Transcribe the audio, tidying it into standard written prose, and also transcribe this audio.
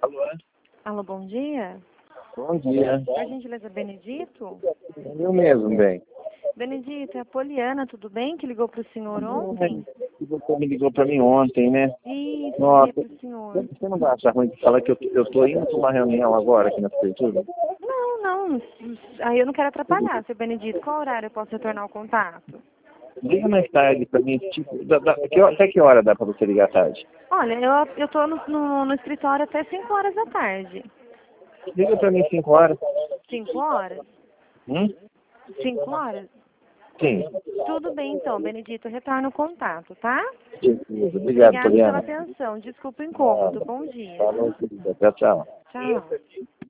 Alô? Alô, bom dia. Bom dia. Por gentileza, Benedito? Eu mesmo, bem. Benedito, é a Poliana, tudo bem? Que ligou para o senhor ontem? Você me ligou para mim ontem, né? Isso, Nossa, liguei para o senhor. você não vai achar ruim de falar que eu tô indo para uma reunião agora aqui na prefeitura? Não, não. Aí eu não quero atrapalhar, seu Benedito. Qual horário eu posso retornar o contato? Liga mais tarde para mim, tipo, até que hora dá para você ligar tarde? Olha, eu tô no escritório até 5 horas da tarde. Liga para mim 5 horas. 5 horas? Hum? 5 horas? Sim. Tudo bem, então, Benedito. Eu retorno o contato, tá? Obrigado, Obrigada pela Poliana. atenção. Desculpa o incômodo. Bom dia. Falou, querida. Tchau, tchau. Tchau.